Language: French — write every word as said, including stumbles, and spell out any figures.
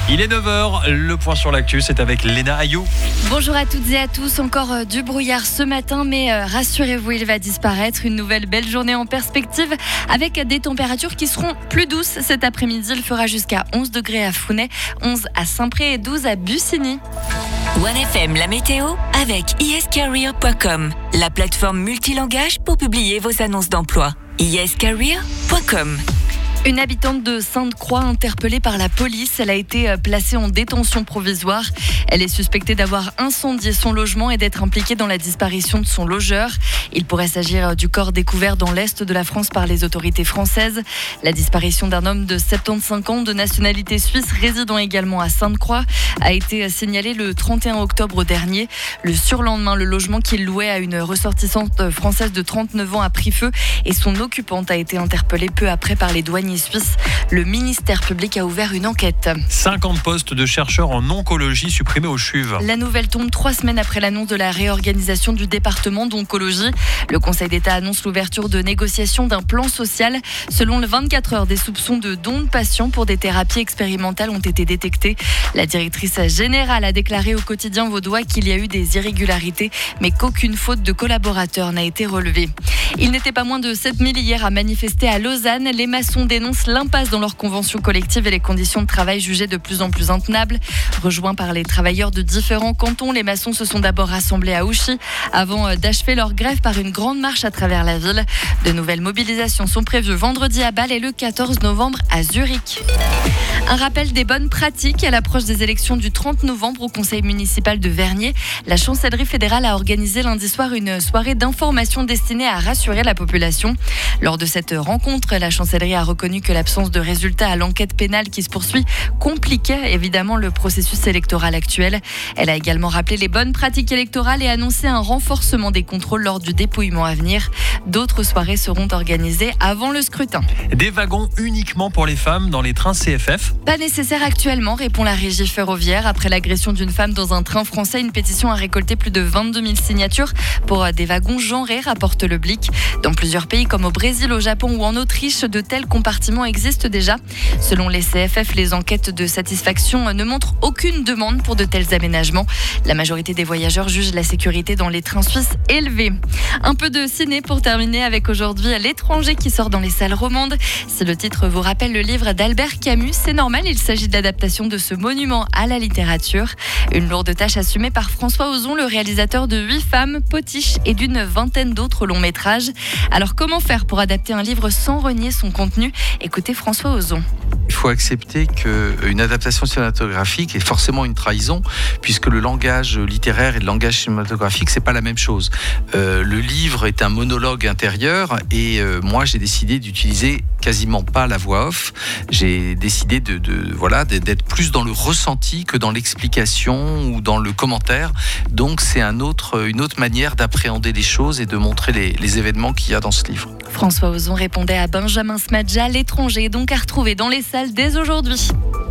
Il est neuf heures, le point sur l'actu, c'est avec Léna Ayou. Bonjour à toutes et à tous, encore euh, du brouillard ce matin, mais euh, rassurez-vous, il va disparaître. Une nouvelle belle journée en perspective avec des températures qui seront plus douces cet après-midi. Il fera jusqu'à onze degrés à Founet, onze à Saint-Pré et douze à Bussigny. one F M, la météo avec i s career point com, la plateforme multilangage pour publier vos annonces d'emploi. i s career point com. Une habitante de Sainte-Croix interpellée par la police. Elle a été placée en détention provisoire. Elle est suspectée d'avoir incendié son logement et d'être impliquée dans la disparition de son logeur. Il pourrait s'agir du corps découvert dans l'est de la France par les autorités françaises. La disparition d'un homme de soixante-quinze ans de nationalité suisse résidant également à Sainte-Croix a été signalée le trente et un octobre dernier. Le surlendemain, le logement qu'il louait à une ressortissante française de trente-neuf ans a pris feu et son occupante a été interpellée peu après par les douaniers suisse. Le ministère public a ouvert une enquête. cinquante postes de chercheurs en oncologie supprimés au C H U V. La nouvelle tombe trois semaines après l'annonce de la réorganisation du département d'oncologie. Le Conseil d'État annonce l'ouverture de négociations d'un plan social. Selon le vingt-quatre heures, des soupçons de dons de patients pour des thérapies expérimentales ont été détectés. La directrice générale a déclaré au quotidien vaudois qu'il y a eu des irrégularités, mais qu'aucune faute de collaborateur n'a été relevée. Il n'était pas moins de sept mille hier à manifester à Lausanne. Les maçons dénoncent l'impasse dans leur convention collective et les conditions de travail jugées de plus en plus intenables. Rejoints par les travailleurs de différents cantons, les maçons se sont d'abord rassemblés à Ouchy avant d'achever leur grève par une grande marche à travers la ville. De nouvelles mobilisations sont prévues vendredi à Bâle et le quatorze novembre à Zurich. Un rappel des bonnes pratiques à l'approche des élections du trente novembre au conseil municipal de Vernier. La chancellerie fédérale a organisé lundi soir une soirée d'information destinée à rassurer la population. Lors de cette rencontre, la chancellerie a reconnu que l'absence de résultats à l'enquête pénale qui se poursuit compliquait évidemment le processus électoral actuel. Elle a également rappelé les bonnes pratiques électorales et annoncé un renforcement des contrôles lors du dépouillement à venir. D'autres soirées seront organisées avant le scrutin. Des wagons uniquement pour les femmes dans les trains C F F. Pas nécessaire actuellement, répond la régie ferroviaire. Après l'agression d'une femme dans un train français, une pétition a récolté plus de vingt-deux mille signatures pour des wagons genrés, rapporte le Blick. Dans plusieurs pays comme au Brésil, au Japon ou en Autriche, de tels compartiments existent déjà. Selon les C F F, les enquêtes de satisfaction ne montrent aucune demande pour de tels aménagements. La majorité des voyageurs jugent la sécurité dans les trains suisses élevée. Un peu de ciné pour terminer avec aujourd'hui L'étranger qui sort dans les salles romandes. Si le titre vous rappelle le livre d'Albert Camus, c'est normal, il s'agit de l'adaptation de ce monument à la littérature. Une lourde tâche assumée par François Ozon, le réalisateur de Huit femmes, Potiche et d'une vingtaine d'autres longs métrages. Alors comment faire pour adapter un livre sans renier son contenu ? Écoutez François Ozon. Il faut accepter qu'une adaptation cinématographique est forcément une trahison, puisque le langage littéraire et le langage cinématographique, c'est pas la même chose. Euh, le livre est un monologue intérieur et euh, moi, j'ai décidé d'utiliser quasiment pas la voix off. J'ai décidé de, de voilà d'être plus dans le ressenti que dans l'explication ou dans le commentaire. Donc, c'est un autre, une autre manière d'appréhender les choses et de montrer les, les événements qu'il y a dans ce livre. François Ozon répondait à Benjamin Smadja. L'étranger est donc à retrouver dans les salles dès aujourd'hui.